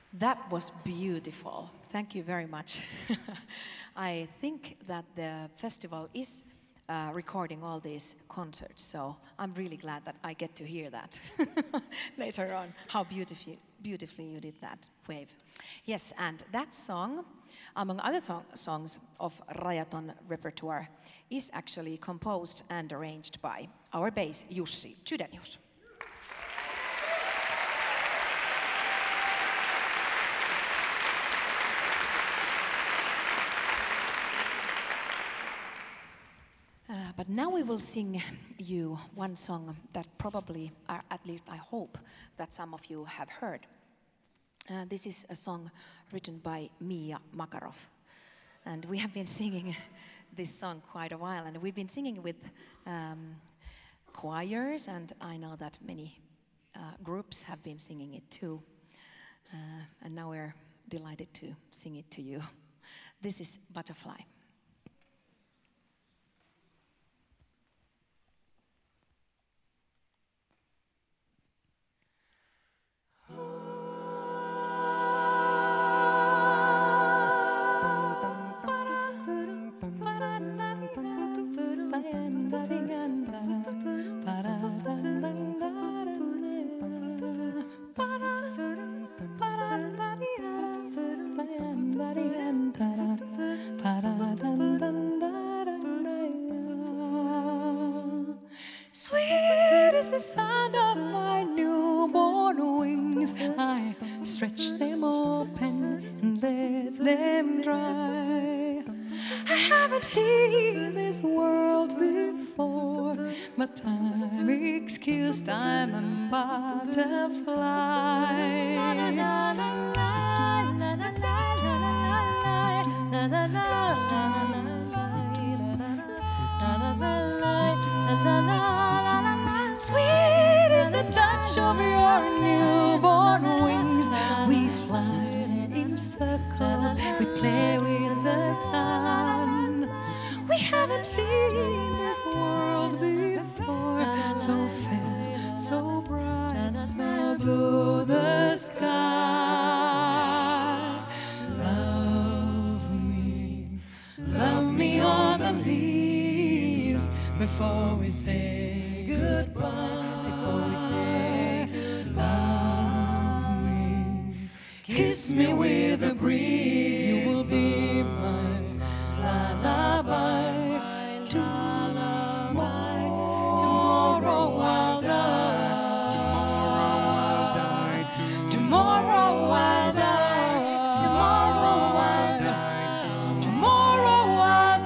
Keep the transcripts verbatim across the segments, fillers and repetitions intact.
That was beautiful. Thank you very much. I think that the festival is uh, recording all these concerts, so I'm really glad that I get to hear that later on, how beautifully, beautifully you did that wave. Yes, and that song, among other th- songs of Rajaton repertoire, is actually composed and arranged by our bass, Jussi Chydenius. Uh, but now we will sing you one song that probably, or at least I hope, that some of you have heard. Uh, this is a song written by Mia Makarov. And we have been singing this song quite a while, and we've been singing with um, choirs, and I know that many uh, groups have been singing it too. Uh, and now we're delighted to sing it to you. This is Butterfly. Sweet is the sound of my newborn wings. I stretch them open and let them dry. I haven't seen this world before, but time excused, I'm a butterfly. Sweet is the touch of your newborn wings. We fly in circles, we play with the sun. We haven't seen this world before, so fair, so bright, so blue the sky. Love me, love me on the leaves before we say goodbye. Before we say love me, kiss me with the breeze. You will be my lullaby. Tomorrow, tomorrow I'll die. Tomorrow I'll die. Tomorrow I'll die. Tomorrow I'll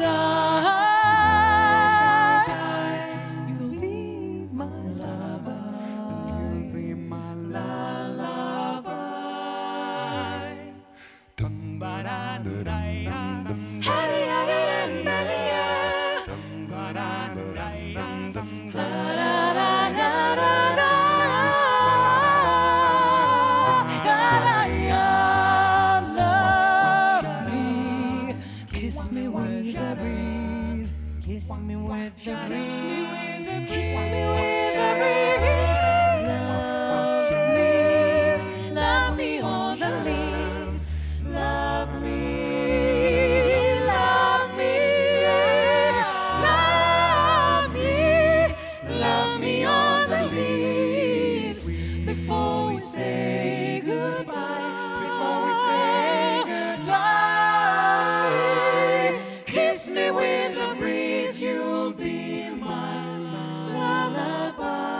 die. You'll be my lullaby. You'll be my lullaby. Dum ba da da da dum. Hey da da da da dum ba da da da dum da da da da da love me, kiss me with the breeze, kiss me with the breeze, kiss me with the breeze. Love me, love me on the leaves. Love me, love me, love me, love me on the leaves before we say goodbye. Before we say goodbye, kiss me with the breeze. You'll be my lullaby.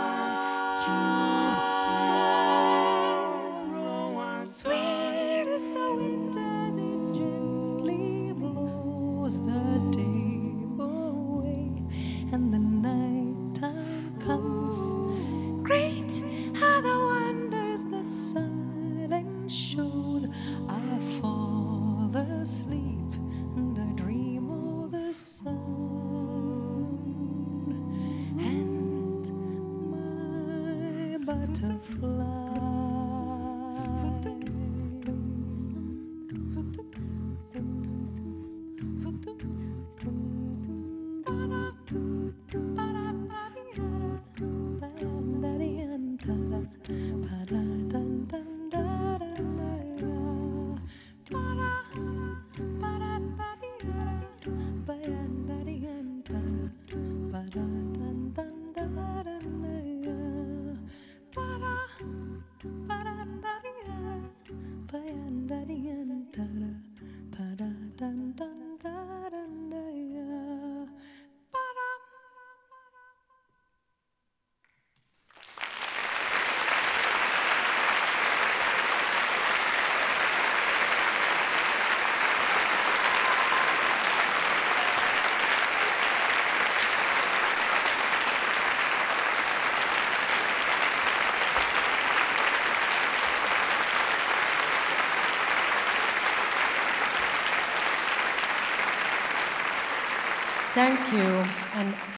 Tomorrow, sweet as the wind as it gently blows the day away, and the night time comes. Great are the wonders that silence shows. I fall asleep and I dream of the sun and my butterfly. Thank you. And